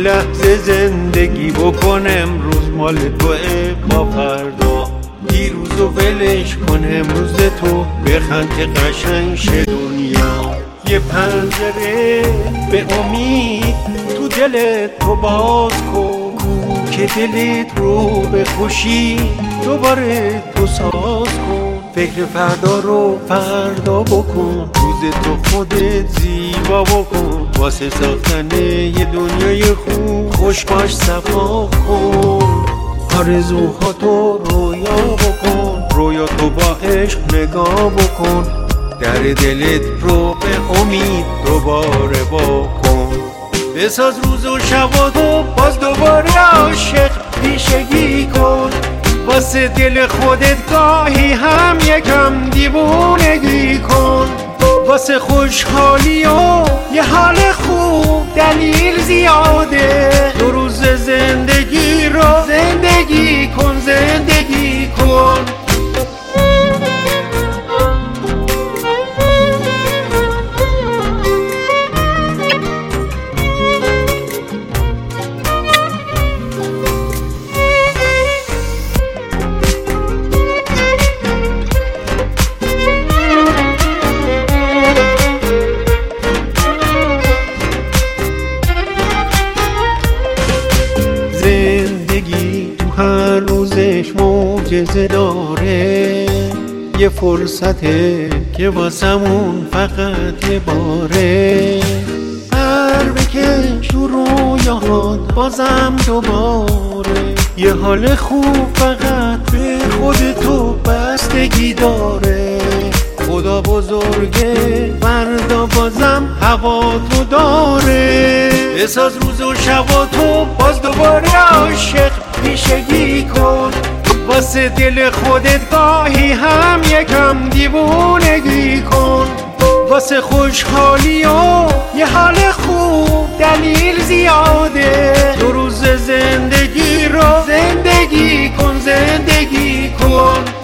لحظه زندگی بکن، امروز مال توه با فردا. دیروزو ولش کن، امروز تو بخند که قشنگ شه دنیا. یه پنجره به امید تو دلت تو باز کن، که دلت رو به خوشی دوباره تو ساز کن. فکر فردا رو فردا بکن، روز تو خودت زیبا بکن. واسه ساختن یه دنیای خوب خوش باش صفا کن. آرزوهاتو رویا بکن، رویا تو با عشق نگاه بکن. در دلت رو به امید دوباره واکن. بساز روز و شباتو باز دوباره عاشق پیشگی کن. واسه دل خودت گاهی هم یکم دیوونگی کن. واسه خوشحالی و یه حال خوب دلیل زیاده. دو روز زندگی رو زندگی کن، زندگی کن. هر روزش معجزه داره، یه فرصته که واسمون فقط یه باره. هر بکش تو رویاهات بازم دوباره، یه حال خوب فقط به خودتو بستگی داره. خدا بزرگه فردا بازم هوا تو داره. بساز روز و شباتو باز دوباره عاشق پیشگی کن. واسه دل خودت گاهی هم یکم دیوونگی کن. واسه خوشحالی و یه حال خوب دلیل زیاده. دو روز زندگی رو زندگی کن، زندگی کن.